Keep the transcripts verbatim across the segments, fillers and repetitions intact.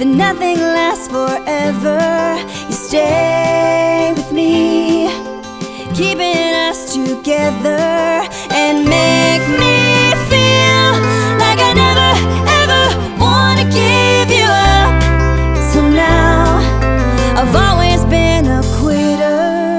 that nothing lasts forever. You stay with me, keeping us together, and make me feel like I never ever wanna give you up. Till now, I've always been a quitter.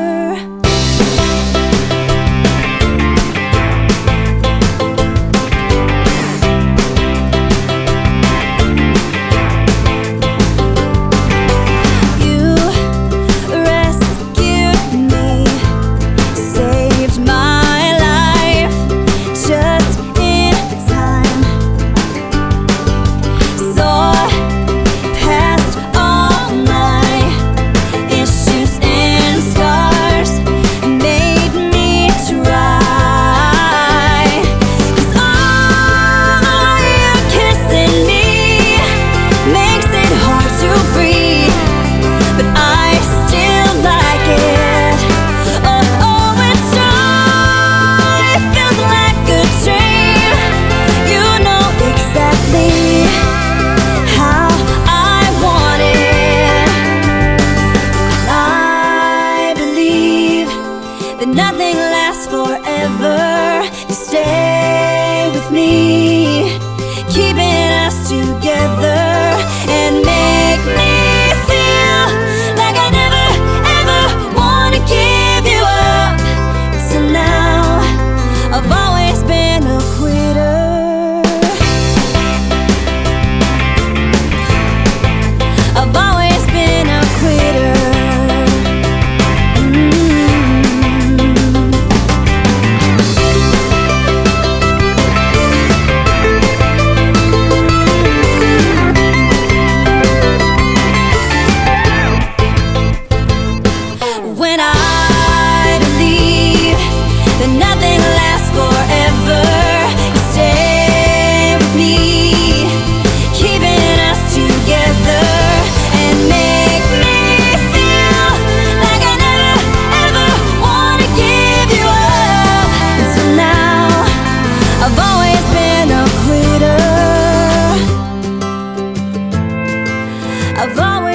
Nothing lasts forever. You stay with me, keeping us together, and make me feel like I never ever wanna give you up. So now, I've always been a quitter. I've always been a quitter. When I believe that nothing lasts forever, you stay with me, keeping us together, and make me feel like I never ever wanna give you up. Until now, I've always been a quitter. I've always